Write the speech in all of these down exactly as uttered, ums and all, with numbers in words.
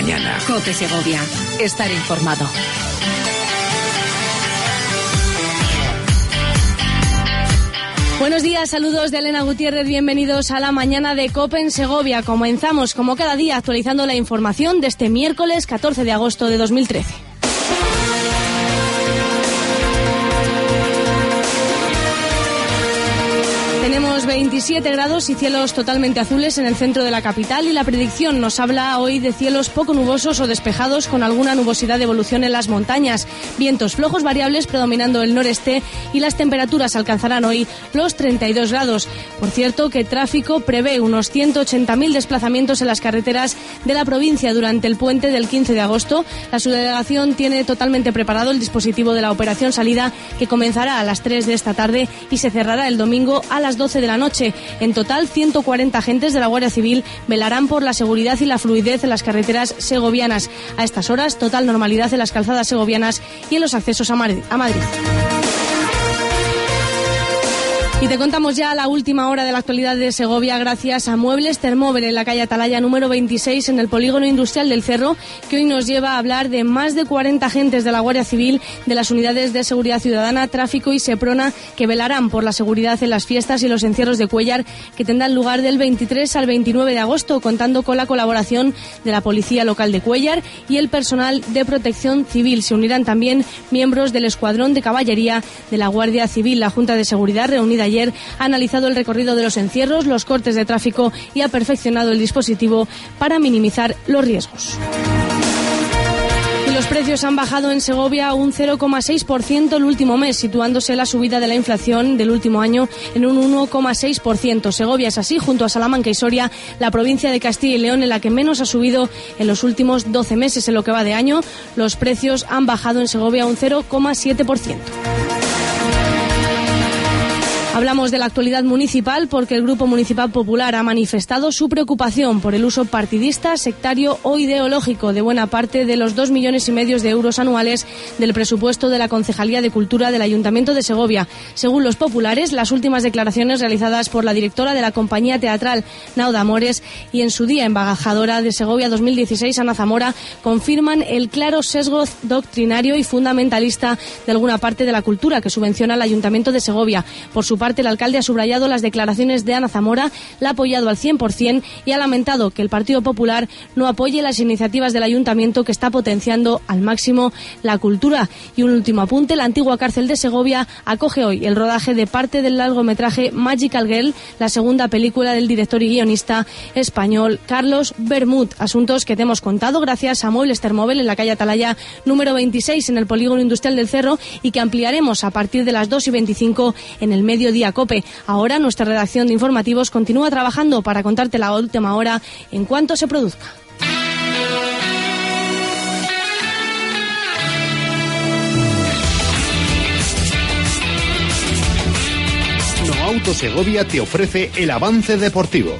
mañana. COPE Segovia. Estar informado. Buenos días, saludos de Elena Gutiérrez, bienvenidos a la mañana de COPE en Segovia. Comenzamos, como cada día, actualizando la información de este miércoles catorce de agosto de dos mil trece. Tenemos veintisiete grados y cielos totalmente azules en el centro de la capital y la predicción nos habla hoy de cielos poco nubosos o despejados con alguna nubosidad de evolución en las montañas. Vientos flojos variables predominando el noreste y las temperaturas alcanzarán hoy los treinta y dos grados. Por cierto, que tráfico prevé unos ciento ochenta mil desplazamientos en las carreteras de la provincia durante el puente del quince de agosto. La subdelegación tiene totalmente preparado el dispositivo de la operación salida que comenzará a las tres de esta tarde y se cerrará el domingo a las doce de la noche. En total, ciento cuarenta agentes de la Guardia Civil velarán por la seguridad y la fluidez en las carreteras segovianas. A estas horas, total normalidad en las calzadas segovianas y en los accesos a Madrid. Y te contamos ya la última hora de la actualidad de Segovia gracias a Muebles Termóvel en la calle Atalaya número veintiséis en el polígono industrial del Cerro, que hoy nos lleva a hablar de más de cuarenta agentes de la Guardia Civil, de las unidades de seguridad ciudadana, tráfico y Seprona, que velarán por la seguridad en las fiestas y los encierros de Cuéllar que tendrán lugar del veintitrés al veintinueve de agosto, contando con la colaboración de la Policía Local de Cuéllar y el personal de Protección Civil. Se unirán también miembros del Escuadrón de Caballería de la Guardia Civil. La Junta de Seguridad, reunida ayer, ha analizado el recorrido de los encierros, los cortes de tráfico y ha perfeccionado el dispositivo para minimizar los riesgos. Y los precios han bajado en Segovia un cero coma seis por ciento el último mes, situándose la subida de la inflación del último año en un uno coma seis por ciento. Segovia es así, junto a Salamanca y Soria, la provincia de Castilla y León en la que menos ha subido en los últimos doce meses. En lo que va de año, los precios han bajado en Segovia un cero coma siete por ciento. Hablamos de la actualidad municipal porque el Grupo Municipal Popular ha manifestado su preocupación por el uso partidista, sectario o ideológico de buena parte de los dos millones y medio de euros anuales del presupuesto de la Concejalía de Cultura del Ayuntamiento de Segovia. Según los populares, las últimas declaraciones realizadas por la directora de la compañía teatral, Nauda Amores, y en su día embajadora de Segovia dos mil dieciséis, Ana Zamora, confirman el claro sesgo doctrinario y fundamentalista de alguna parte de la cultura que subvenciona al Ayuntamiento de Segovia. Por su parte, el alcalde ha subrayado las declaraciones de Ana Zamora, la ha apoyado al cien por ciento y ha lamentado que el Partido Popular no apoye las iniciativas del Ayuntamiento que está potenciando al máximo la cultura. Y un último apunte, la antigua cárcel de Segovia acoge hoy el rodaje de parte del largometraje Magical Girl, la segunda película del director y guionista español Carlos Bermud. Asuntos que te hemos contado gracias a Muebles Termóvel en la calle Atalaya número veintiséis en el polígono industrial del Cerro y que ampliaremos a partir de las dos y veinticinco en el mediodía COPE. Ahora nuestra redacción de informativos continúa trabajando para contarte la última hora en cuanto se produzca. No Auto Segovia te ofrece el avance deportivo.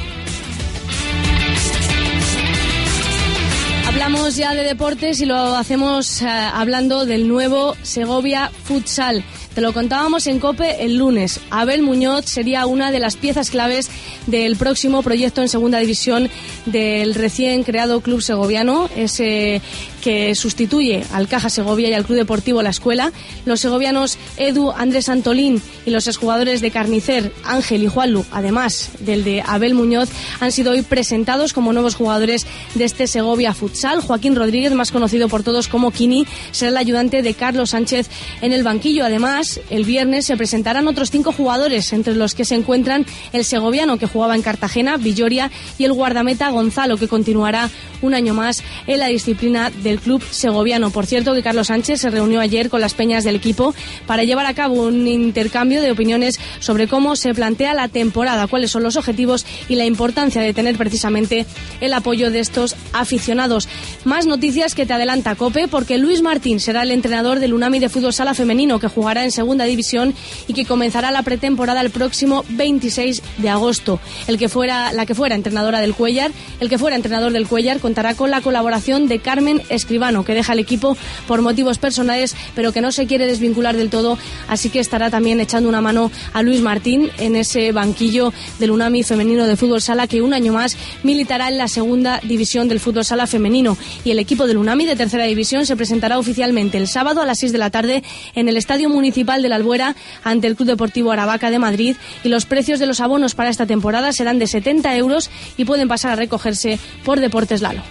Hablamos ya de deportes y lo hacemos eh, hablando del nuevo Segovia Futsal. Te lo contábamos en COPE el lunes. Abel Muñoz sería una de las piezas claves del próximo proyecto en segunda división del recién creado Club Segoviano, ese que sustituye al Caja Segovia y al Club Deportivo La Escuela. Los segovianos Edu, Andrés Antolín y los exjugadores de Carnicer, Ángel y Juanlu, además del de Abel Muñoz, han sido hoy presentados como nuevos jugadores de este Segovia Futsal. Joaquín Rodríguez, más conocido por todos como Kini, será el ayudante de Carlos Sánchez en el banquillo. Además, el viernes se presentarán otros cinco jugadores, entre los que se encuentran el segoviano que jugaba en Cartagena, Villoria, y el guardameta Gonzalo, que continuará un año más en la disciplina del club segoviano. Por cierto, que Carlos Sánchez se reunió ayer con las peñas del equipo para llevar a cabo un intercambio de opiniones sobre cómo se plantea la temporada, cuáles son los objetivos y la importancia de tener precisamente el apoyo de estos aficionados. Más noticias que te adelanta COPE, porque Luis Martín será el entrenador del Unami de Fútbol Sala Femenino, que jugará en en segunda división y que comenzará la pretemporada el próximo veintiséis de agosto. El que fuera, la que fuera entrenadora del Cuéllar, el que fuera entrenador del Cuéllar contará con la colaboración de Carmen Escribano, que deja el equipo por motivos personales, pero que no se quiere desvincular del todo, así que estará también echando una mano a Luis Martín en ese banquillo del Unami femenino de fútbol sala, que un año más militará en la segunda división del fútbol sala femenino. Y el equipo del Unami de tercera división se presentará oficialmente el sábado a las seis de la tarde en el Estadio Municipal de la Albuera ante el Club Deportivo Aravaca de Madrid, y los precios de los abonos para esta temporada serán de setenta euros y pueden pasar a recogerse por Deportes Lalo.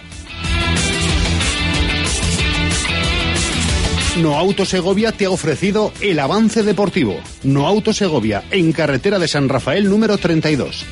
No Auto Segovia te ha ofrecido el avance deportivo. No Auto Segovia, en carretera de San Rafael número treinta y dos.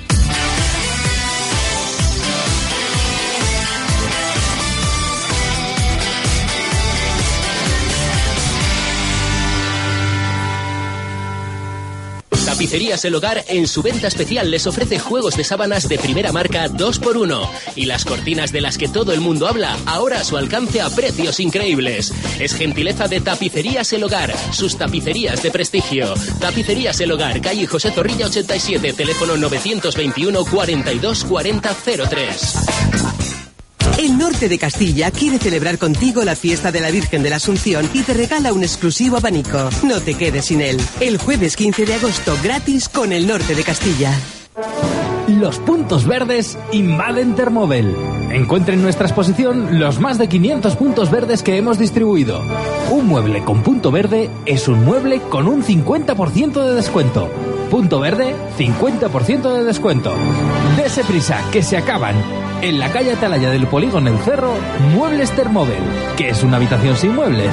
Tapicerías El Hogar en su venta especial les ofrece juegos de sábanas de primera marca dos por uno y las cortinas de las que todo el mundo habla ahora a su alcance a precios increíbles. Es gentileza de Tapicerías El Hogar, sus tapicerías de prestigio. Tapicerías El Hogar, calle José Zorrilla ochenta y siete, teléfono novecientos veintiuno cuarenta y dos cuarenta cero tres. El norte de Castilla quiere celebrar contigo la fiesta de la Virgen de la Asunción y te regala un exclusivo abanico. No te quedes sin él. El jueves quince de agosto, gratis con el norte de Castilla. Los puntos verdes invaden Termóvel. Encuentre en nuestra exposición los más de quinientos puntos verdes que hemos distribuido. Un mueble con punto verde es un mueble con un cincuenta por ciento de descuento. Punto verde, cincuenta por ciento de descuento. Dese prisa, que se acaban. En la calle Atalaya del Polígono El Cerro, Muebles Termóvel, que es una habitación sin muebles.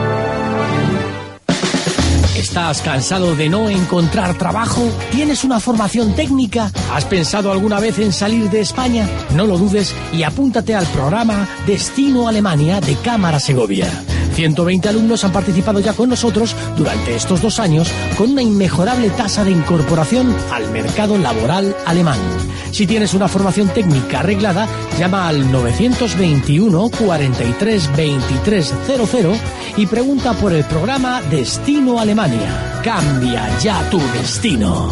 ¿Estás cansado de no encontrar trabajo? ¿Tienes una formación técnica? ¿Has pensado alguna vez en salir de España? No lo dudes y apúntate al programa Destino Alemania de Cámara Segovia. ciento veinte alumnos han participado ya con nosotros durante estos dos años con una inmejorable tasa de incorporación al mercado laboral alemán. Si tienes una formación técnica arreglada, llama al novecientos veintiuno cuarenta y tres veintitrés cero cero y pregunta por el programa Destino Alemania. Cambia ya tu destino.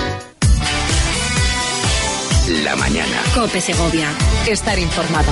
La mañana. COPE Segovia. Estar informado.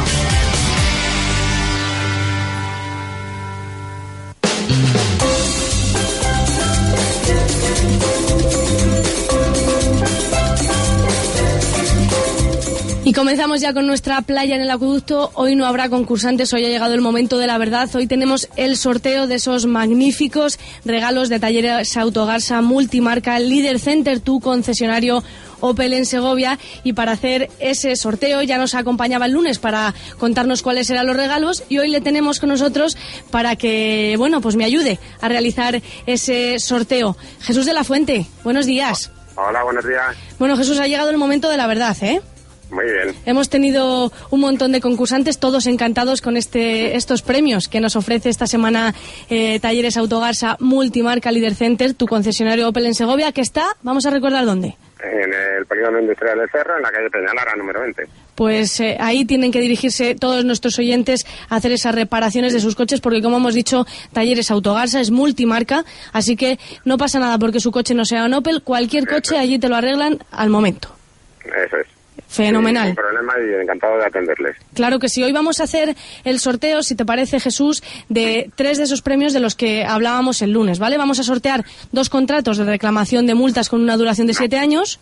Y comenzamos ya con nuestra playa en el acueducto. Hoy no habrá concursantes, hoy ha llegado el momento de la verdad. Hoy tenemos el sorteo de esos magníficos regalos de Talleres Autogarsa multimarca Líder Center, tu concesionario Opel en Segovia. Y para hacer ese sorteo ya nos acompañaba el lunes para contarnos cuáles eran los regalos, y hoy le tenemos con nosotros para que, bueno, pues me ayude a realizar ese sorteo. Jesús de la Fuente, buenos días. Hola, buenos días. Bueno, Jesús, ha llegado el momento de la verdad, ¿eh? Muy bien. Hemos tenido un montón de concursantes, todos encantados con este estos premios que nos ofrece esta semana eh, Talleres Autogarsa Multimarca Líder Center, tu concesionario Opel en Segovia, que está, vamos a recordar dónde. En el polígono industrial del Cerro, en la calle Peñalara, número veinte. Pues eh, ahí tienen que dirigirse todos nuestros oyentes a hacer esas reparaciones de sus coches, porque como hemos dicho, Talleres Autogarsa es multimarca, así que no pasa nada porque su coche no sea un Opel, cualquier coche allí te lo arreglan al momento. Eso es. Fenomenal. Sin problema y encantado de atenderles. Claro que sí. Hoy vamos a hacer el sorteo, si te parece, Jesús, de tres de esos premios de los que hablábamos el lunes, ¿vale? Vamos a sortear dos contratos de reclamación de multas con una duración de siete años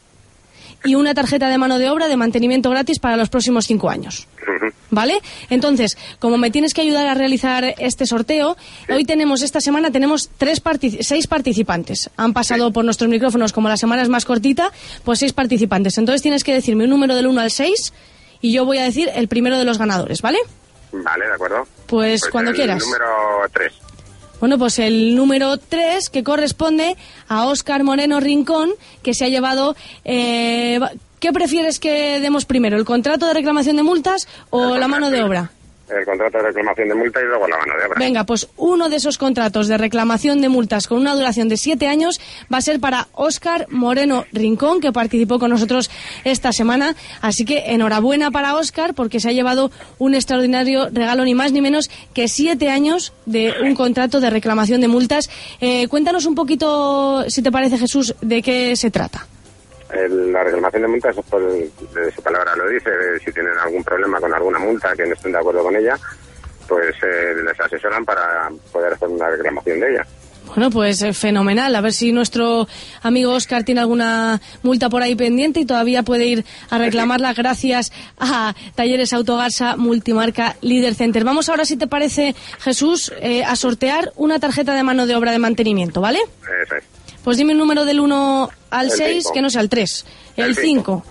y una tarjeta de mano de obra de mantenimiento gratis para los próximos cinco años. Uh-huh. ¿Vale? Entonces, como me tienes que ayudar a realizar este sorteo, sí. Hoy tenemos, esta semana tenemos tres partic- seis participantes. Han pasado sí. por nuestros micrófonos, como la semana es más cortita, pues seis participantes. Entonces tienes que decirme un número del uno al seis y yo voy a decir el primero de los ganadores, ¿vale? Vale, de acuerdo. Pues, pues cuando el quieras. Número tres. Bueno, pues el número tres, que corresponde a Óscar Moreno Rincón, que se ha llevado... Eh, ¿Qué prefieres que demos primero, el contrato de reclamación de multas o la mano de obra? el contrato de reclamación de multa y luego la mano de obra. Venga, pues uno de esos contratos de reclamación de multas con una duración de siete años va a ser para Óscar Moreno Rincón, que participó con nosotros esta semana. Así que enhorabuena para Óscar, porque se ha llevado un extraordinario regalo, ni más ni menos que siete años de un contrato de reclamación de multas. Eh, cuéntanos un poquito, si te parece, Jesús, de qué se trata. El, la reclamación de multas, por, de su palabra lo dice, si tienen algún problema con alguna multa que no estén de acuerdo con ella, pues eh, les asesoran para poder hacer una reclamación de ella. Bueno, pues eh, fenomenal. A ver si nuestro amigo Óscar tiene alguna multa por ahí pendiente y todavía puede ir a reclamarla gracias a Talleres Autogarsa Multimarca Líder Center. Vamos ahora, si te parece, Jesús, eh, a sortear una tarjeta de mano de obra de mantenimiento, ¿vale? Eso es. Pues dime un número del uno al seis, que no sea el tres. El cinco.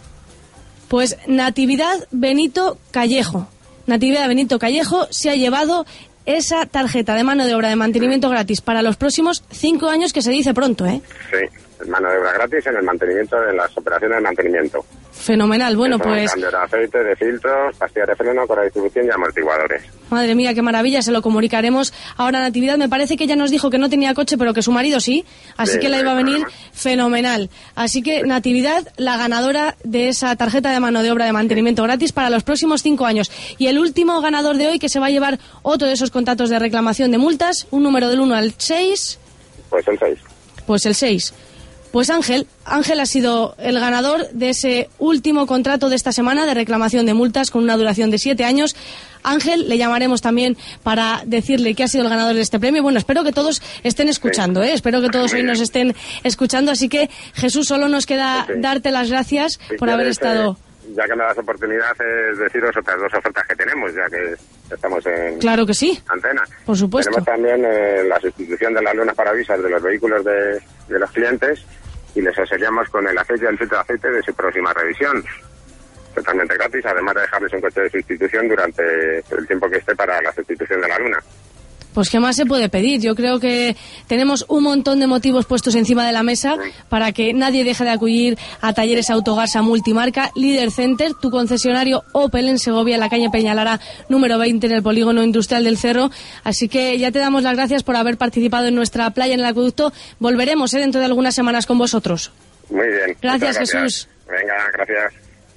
Pues Natividad Benito Callejo. Natividad Benito Callejo se ha llevado esa tarjeta de mano de obra de mantenimiento gratis para los próximos cinco años, que se dice pronto, ¿eh? Sí, mano de obra gratis en el mantenimiento, de las operaciones de mantenimiento. Fenomenal, bueno, Eso, pues... Cambio de aceite, de filtros, pastillas de freno, correa de distribución y amortiguadores. Madre mía, qué maravilla, se lo comunicaremos ahora a Natividad. Me parece que ella nos dijo que no tenía coche, pero que su marido sí, así sí, que le iba a venir problema. Fenomenal. Así que Natividad, la ganadora de esa tarjeta de mano de obra de mantenimiento gratis para los próximos cinco años. Y el último ganador de hoy, que se va a llevar otro de esos contratos de reclamación de multas, un número del uno al seis. Pues el seis. Pues el seis. Pues Ángel, Ángel ha sido el ganador de ese último contrato de esta semana de reclamación de multas con una duración de siete años. Ángel, le llamaremos también para decirle que ha sido el ganador de este premio. Bueno, espero que todos estén escuchando, ¿eh? Espero que todos hoy nos estén escuchando. Así que, Jesús, solo nos queda sí, sí. darte las gracias si por haber estado... Eh, ya que me das oportunidad, es deciros otras dos ofertas que tenemos, ya que estamos en claro que sí. antena. Por supuesto. Tenemos también eh, la sustitución de las lunas paravisas de los vehículos de, de los clientes, y les asesoramos con el aceite y el filtro de aceite de su próxima revisión. Totalmente gratis, además de dejarles un coche de sustitución durante el tiempo que esté para la sustitución de la luna. Pues ¿qué más se puede pedir? Yo creo que tenemos un montón de motivos puestos encima de la mesa para que nadie deje de acudir a Talleres Autogarsa Multimarca Líder Center, tu concesionario Opel en Segovia, en la calle Peñalara número veinte, en el polígono industrial del Cerro. Así que ya te damos las gracias por haber participado en nuestra playa en el acueducto. Volveremos ¿eh? dentro de algunas semanas con vosotros. Muy bien. Gracias, gracias. Jesús. Venga, gracias.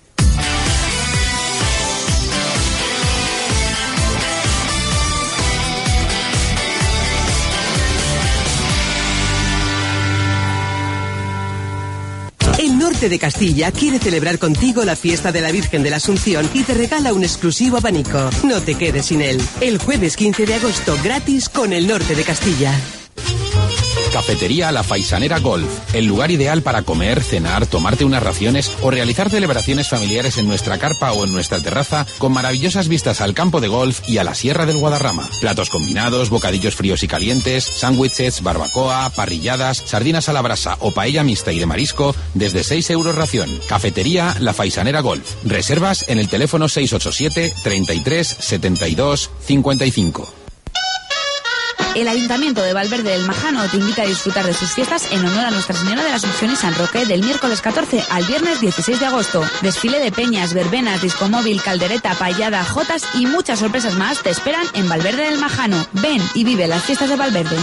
El norte de Castilla quiere celebrar contigo la fiesta de la Virgen de la Asunción y te regala un exclusivo abanico. No te quedes sin él. El jueves quince de agosto, gratis con el norte de Castilla. Cafetería La Faisanera Golf, el lugar ideal para comer, cenar, tomarte unas raciones o realizar celebraciones familiares en nuestra carpa o en nuestra terraza, con maravillosas vistas al campo de golf y a la Sierra del Guadarrama. Platos combinados, bocadillos fríos y calientes, sándwiches, barbacoa, parrilladas, sardinas a la brasa o paella mixta y de marisco desde seis euros ración. Cafetería La Faisanera Golf. Reservas en el teléfono seis ocho siete, treinta y tres, setenta y dos, cincuenta y cinco. El Ayuntamiento de Valverde del Majano te invita a disfrutar de sus fiestas en honor a Nuestra Señora de la Asunción y San Roque del miércoles catorce al viernes dieciséis de agosto. Desfile de peñas, verbenas, discomóvil, caldereta, payada, jotas y muchas sorpresas más te esperan en Valverde del Majano. Ven y vive las fiestas de Valverde.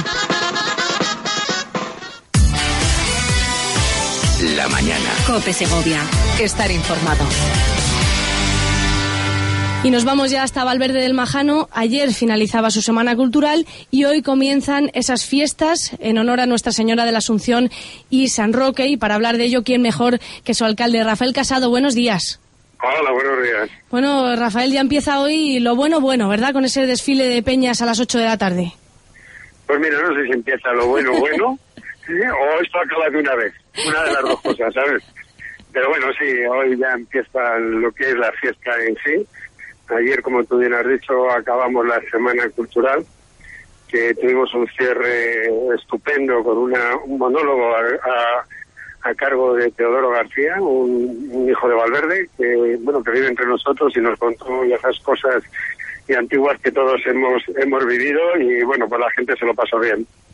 La mañana. COPE Segovia. Estar informado. Y nos vamos ya hasta Valverde del Majano. Ayer finalizaba su semana cultural y hoy comienzan esas fiestas en honor a Nuestra Señora de la Asunción y San Roque. Y para hablar de ello, ¿quién mejor que su alcalde, Rafael Casado? Buenos días. Hola, buenos días. Bueno, Rafael, ya empieza hoy lo bueno, bueno, ¿verdad? Con ese desfile de peñas a las ocho de la tarde. Pues mira, no sé si empieza lo bueno, bueno, ¿sí? O esto acaba de una vez. Una de las dos cosas, ¿sabes? Pero bueno, sí, hoy ya empieza lo que es la fiesta en sí. Ayer, como tú bien has dicho, acabamos la semana cultural, que tuvimos un cierre estupendo con una, un monólogo a, a, a cargo de Teodoro García, un, un hijo de Valverde, que bueno que vive entre nosotros y nos contó esas cosas y antiguas que todos hemos hemos vivido y bueno, pues la gente se lo pasó bien.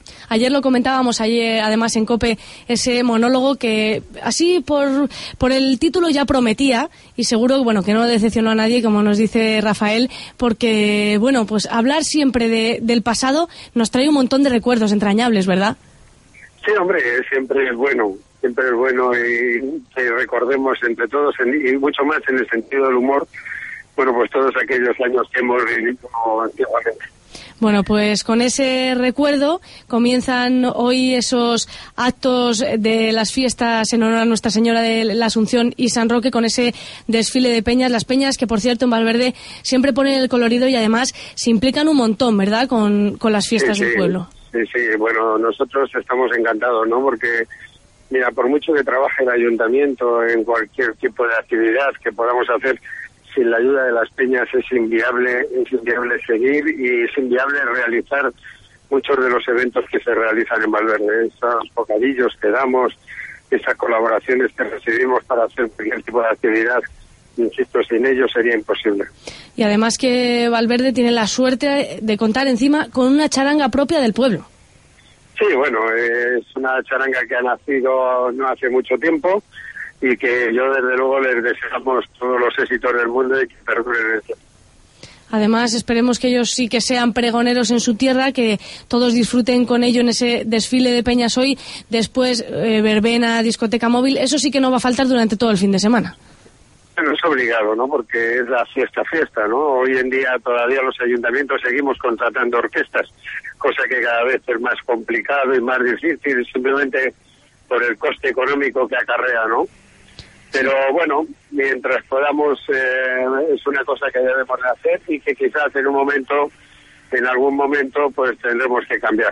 Ayer lo comentábamos, ayer además en COPE, ese monólogo que así por, por el título ya prometía, y seguro bueno, que no decepcionó a nadie, como nos dice Rafael, porque bueno, pues hablar siempre de, del pasado nos trae un montón de recuerdos entrañables, ¿verdad? Sí, hombre, siempre es bueno, siempre es bueno y que recordemos entre todos, en, y mucho más en el sentido del humor, bueno, pues todos aquellos años que hemos vivido antiguamente. Bueno, pues con ese recuerdo comienzan hoy esos actos de las fiestas en honor a Nuestra Señora de la Asunción y San Roque, con ese desfile de peñas. Las peñas que, por cierto, en Valverde siempre ponen el colorido y además se implican un montón, ¿verdad?, con, con las fiestas sí, del sí, pueblo. Sí, sí, bueno, nosotros estamos encantados, ¿no?, porque, mira, por mucho que trabaje el ayuntamiento en cualquier tipo de actividad que podamos hacer, sin la ayuda de las peñas es inviable, es inviable seguir y es inviable realizar muchos de los eventos que se realizan en Valverde. Esos bocadillos que damos, esas colaboraciones que recibimos para hacer cualquier tipo de actividad, insisto, sin ellos sería imposible. Y además que Valverde tiene la suerte de contar encima con una charanga propia del pueblo. Sí, bueno, es una charanga que ha nacido no hace mucho tiempo, y que yo desde luego les deseamos todos los éxitos del mundo y que perduren. Además, esperemos que ellos sí que sean pregoneros en su tierra, que todos disfruten con ello en ese desfile de peñas hoy, después eh, verbena, discoteca móvil, eso sí que no va a faltar durante todo el fin de semana. Bueno, es obligado, ¿no?, porque es la fiesta fiesta, ¿no? Hoy en día todavía los ayuntamientos seguimos contratando orquestas, cosa que cada vez es más complicado y más difícil, simplemente por el coste económico que acarrea, ¿no? Pero bueno, mientras podamos, eh, es una cosa que debemos de hacer y que quizás en un momento, en algún momento, pues tendremos que cambiar.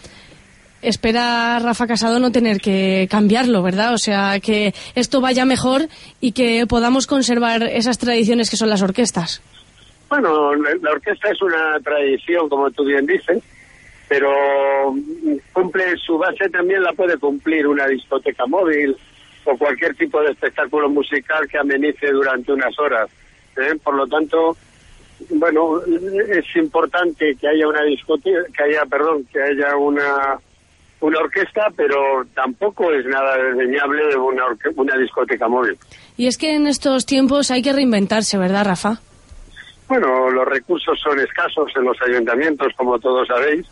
Espera Rafa Casado no tener que cambiarlo, ¿verdad? O sea, que esto vaya mejor y que podamos conservar esas tradiciones que son las orquestas. Bueno, la orquesta es una tradición, como tú bien dices, pero cumple su base, también la puede cumplir una discoteca móvil o cualquier tipo de espectáculo musical que amenice durante unas horas, ¿eh? Por lo tanto, bueno, es importante que haya una discoteca, que haya, perdón, que haya una una orquesta, pero tampoco es nada desdeñable una, orque- una discoteca móvil. Y es que en estos tiempos hay que reinventarse, ¿verdad, Rafa? Bueno, los recursos son escasos en los ayuntamientos, como todos sabéis,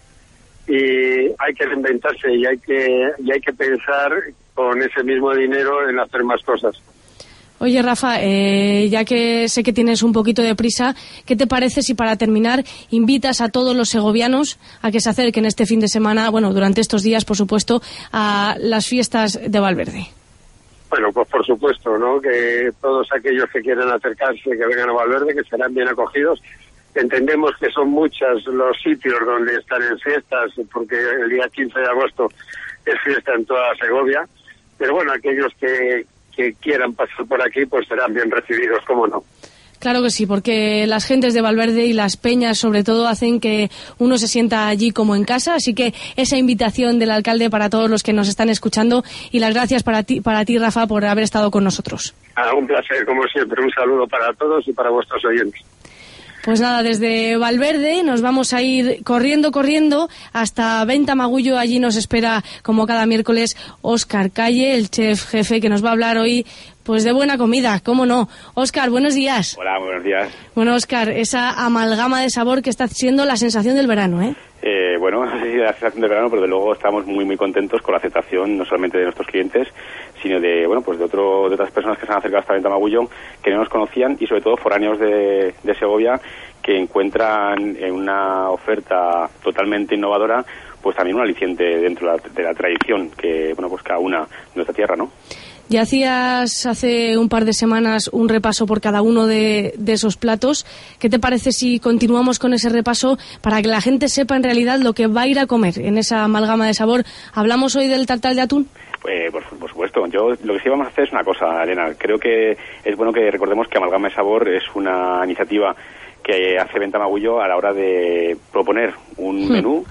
y hay que reinventarse y hay que y hay que pensar con ese mismo dinero en hacer más cosas. Oye, Rafa, eh, ya que sé que tienes un poquito de prisa, ¿qué te parece si para terminar invitas a todos los segovianos a que se acerquen este fin de semana, bueno, durante estos días, por supuesto, a las fiestas de Valverde? Bueno, pues por supuesto, ¿no?, que todos aquellos que quieran acercarse, que vengan a Valverde, que serán bien acogidos. Entendemos que son muchos los sitios donde están en fiestas, porque el día quince de agosto es fiesta en toda Segovia, pero bueno, aquellos que, que quieran pasar por aquí, pues serán bien recibidos, cómo no. Claro que sí, porque las gentes de Valverde y las peñas, sobre todo, hacen que uno se sienta allí como en casa. Así que esa invitación del alcalde para todos los que nos están escuchando, y las gracias para ti, para ti, Rafa, por haber estado con nosotros. Ah, un placer, como siempre. Un saludo para todos y para vuestros oyentes. Pues nada, desde Valverde nos vamos a ir corriendo, corriendo hasta Venta Magullo. Allí nos espera, como cada miércoles, Óscar Calle, el chef jefe, que nos va a hablar hoy pues de buena comida, cómo no. Óscar, buenos días. Hola, buenos días. Bueno, Óscar, esa amalgama de sabor que está siendo la sensación del verano, ¿eh? Eh, bueno, no sé si la sensación del verano, pero de luego estamos muy muy contentos con la aceptación, no solamente de nuestros clientes, sino de bueno pues de otro de otras personas que se han acercado hasta Venta Magullo, que no nos conocían, y sobre todo foráneos de, de Segovia, que encuentran en una oferta totalmente innovadora pues también un aliciente dentro de la, de la tradición que bueno pues cada una nuestra tierra, ¿no? Ya hacías hace un par de semanas un repaso por cada uno de, de esos platos. ¿Qué te parece si continuamos con ese repaso para que la gente sepa en realidad lo que va a ir a comer en esa amalgama de sabor? ¿Hablamos hoy del tartar de atún? Eh, por, por supuesto. Yo lo que sí vamos a hacer es una cosa, Elena. Creo que es bueno que recordemos que Amalgama de Sabor es una iniciativa que hace Venta Magullo a la hora de proponer un hmm. menú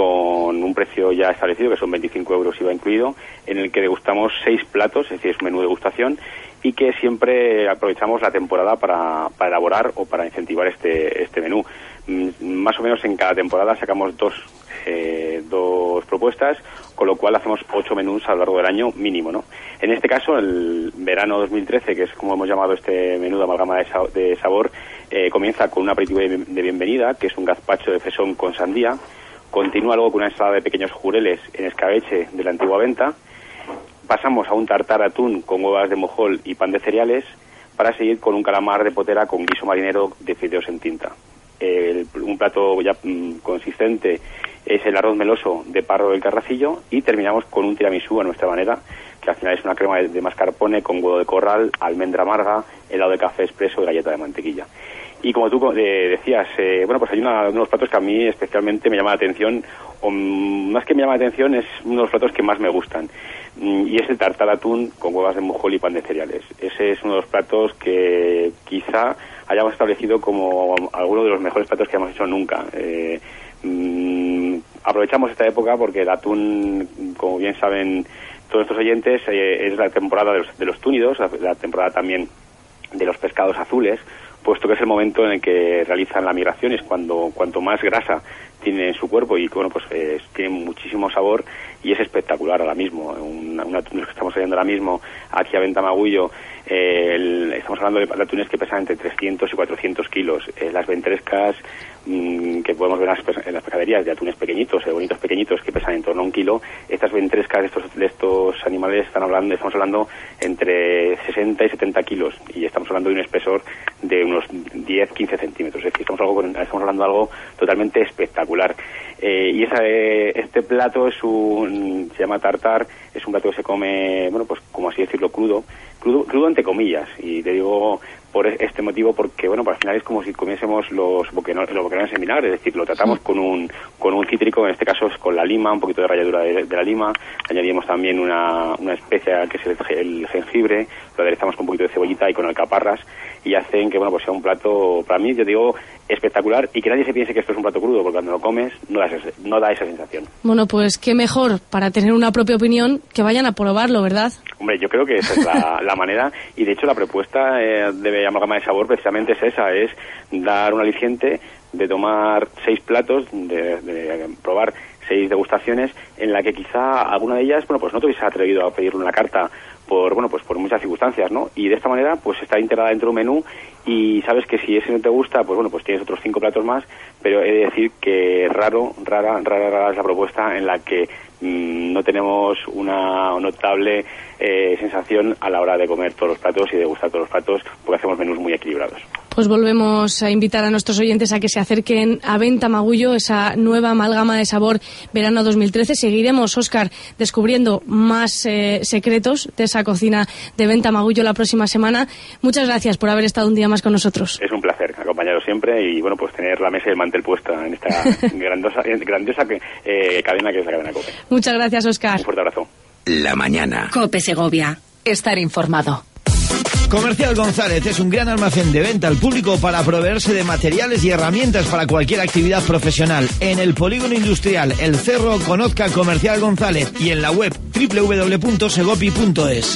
con un precio ya establecido, que son veinticinco euros I V A incluido, en el que degustamos seis platos, es decir, es un menú de degustación, y que siempre aprovechamos la temporada para, para elaborar o para incentivar este, este menú. Mm, más o menos en cada temporada sacamos dos eh, dos propuestas, con lo cual hacemos ocho menús a lo largo del año mínimo, ¿no? En este caso, el verano dos mil trece, que es como hemos llamado este menú de amalgama de, sa- de sabor, eh, comienza con un aperitivo de, de bienvenida, que es un gazpacho de fresón con sandía. Continúa luego con una ensalada de pequeños jureles en escabeche de la antigua venta. Pasamos a un tartar atún con huevas de mojol y pan de cereales, para seguir con un calamar de potera con guiso marinero de fideos en tinta. El, un plato ya mmm, consistente es el arroz meloso de parro del Carracillo, y terminamos con un tiramisú a nuestra manera, que al final es una crema de, de mascarpone con huevo de corral, almendra amarga, helado de café expreso y galleta de mantequilla. Y como tú eh, decías, eh, bueno, pues hay una, unos platos que a mí especialmente me llama la atención, o más que me llama la atención, es uno de los platos que más me gustan, y es el tartar atún con huevas de mojol y pan de cereales. Ese es uno de los platos que quizá hayamos establecido como alguno de los mejores platos que hemos hecho nunca. Eh, mmm, aprovechamos esta época porque el atún, como bien saben todos estos oyentes, eh, es la temporada de los, de los túnidos, la, la temporada también de los pescados azules, puesto que es el momento en el que realizan la migración, es cuando cuanto más grasa tiene en su cuerpo, y bueno, pues eh, tiene muchísimo sabor y es espectacular ahora mismo. Un, un atún que estamos trayendo ahora mismo aquí a Ventamagullo, eh, el, estamos hablando de atunes que pesan entre trescientos y cuatrocientos kilos. Eh, las ventrescas mmm, que podemos ver en las, en las pescaderías de atunes pequeñitos, eh, bonitos pequeñitos, que pesan en torno a un kilo, estas ventrescas de estos, de estos animales están hablando, estamos hablando entre sesenta y setenta kilos, y estamos hablando de un espesor de unos diez a quince centímetros. Es decir, estamos, algo con, estamos hablando de algo totalmente espectacular. Eh, y esa, eh, este plato es un, se llama tartar, es un plato que se come, bueno, pues como así decirlo, crudo, crudo, crudo entre comillas, y te digo por este motivo porque, bueno, al final es como si comiésemos los boquerones, los boquerones en vinagre, es decir, lo tratamos sí. con un con un cítrico, en este caso es con la lima, un poquito de ralladura de, de la lima, añadimos también una, una especia que es el, el jengibre, lo aderezamos con un poquito de cebollita y con alcaparras, y hacen que, bueno, pues sea un plato, para mí, yo digo, espectacular, y que nadie se piense que esto es un plato crudo, porque cuando lo comes no da, esa, no da esa sensación. Bueno, pues qué mejor, para tener una propia opinión, que vayan a probarlo, ¿verdad? Hombre, yo creo que esa es la, la manera, y de hecho la propuesta eh, de amalgama de sabor precisamente es esa, es dar un aliciente de tomar seis platos, de, de probar seis degustaciones, en la que quizá alguna de ellas, bueno, pues no te hubiese atrevido a pedirle una carta por, bueno, pues por muchas circunstancias, ¿no? Y de esta manera, pues está integrada dentro de un menú, y sabes que si ese no te gusta, pues bueno, pues tienes otros cinco platos más, pero he de decir que raro, rara, rara, rara es la propuesta en la que mmm, no tenemos una notable eh, sensación a la hora de comer todos los platos y de degustar todos los platos, porque hacemos menús muy equilibrados. Pues volvemos a invitar a nuestros oyentes a que se acerquen a Ventamagullo, esa nueva amalgama de sabor verano dos mil trece. Seguiremos, Óscar, descubriendo más eh, secretos de esa cocina de Ventamagullo la próxima semana. Muchas gracias por haber estado un día más con nosotros. Es un placer acompañaros siempre y, bueno, pues tener la mesa y el mantel puesta en esta grandiosa, grandiosa eh, cadena que es la cadena COPE. Muchas gracias, Óscar. Un fuerte abrazo. La mañana. COPE Segovia. Estar informado. Comercial González es un gran almacén de venta al público para proveerse de materiales y herramientas para cualquier actividad profesional. En el Polígono Industrial El Cerro, conozca Comercial González, y en la web doble u doble u doble u punto segopi punto es.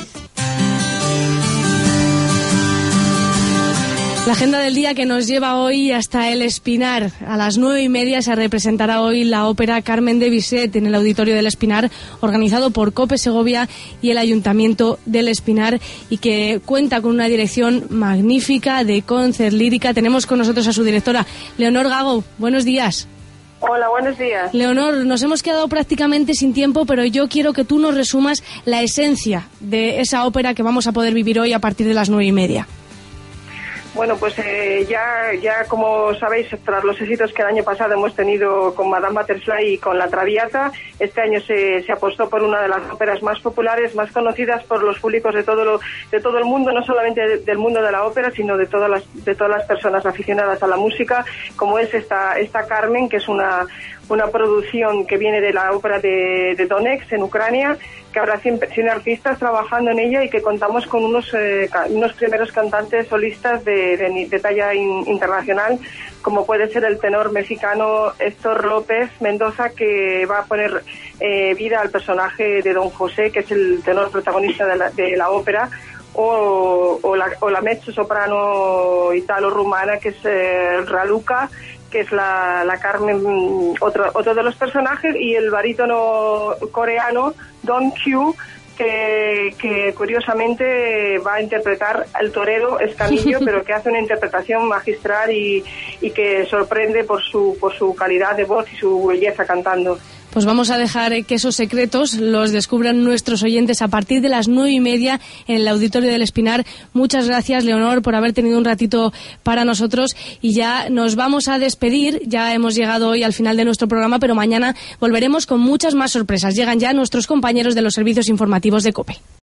La agenda del día que nos lleva hoy hasta el Espinar. A las nueve y media se representará hoy la ópera Carmen de Bizet en el Auditorio del Espinar, organizado por COPE Segovia y el Ayuntamiento del Espinar, y que cuenta con una dirección magnífica de concert lírica. Tenemos con nosotros a su directora, Leonor Gago. Buenos días. Hola, buenos días. Leonor, nos hemos quedado prácticamente sin tiempo, pero yo quiero que tú nos resumas la esencia de esa ópera que vamos a poder vivir hoy a partir de las nueve y media. Bueno, pues eh, ya, ya como sabéis, tras los éxitos que el año pasado hemos tenido con Madame Butterfly y con La Traviata, este año se, se apostó por una de las óperas más populares, más conocidas por los públicos de todo lo, de todo el mundo, no solamente de, del mundo de la ópera, sino de todas las, de todas las personas aficionadas a la música, como es esta, esta Carmen, que es una, una producción que viene de la ópera de, de Donetsk, en Ucrania, que habrá cien, cien artistas trabajando en ella, y que contamos con unos, eh, unos primeros cantantes solistas de, de, de talla in, internacional, como puede ser el tenor mexicano Héctor López Mendoza, que va a poner eh, vida al personaje de Don José, que es el tenor protagonista de la, de la ópera, o, o la, o la mezzo soprano italo-rumana, que es eh, Raluca, que es la, la Carmen, otro, otro de los personajes, y el barítono coreano Don Kyu, que, que curiosamente va a interpretar al torero Escamillo, pero que hace una interpretación magistral y, y que sorprende por su, por su calidad de voz y su belleza cantando. Pues vamos a dejar que esos secretos los descubran nuestros oyentes a partir de las nueve y media en el Auditorio del Espinar. Muchas gracias, Leonor, por haber tenido un ratito para nosotros, y ya nos vamos a despedir. Ya hemos llegado hoy al final de nuestro programa, pero mañana volveremos con muchas más sorpresas. Llegan ya nuestros compañeros de los servicios informativos de COPE.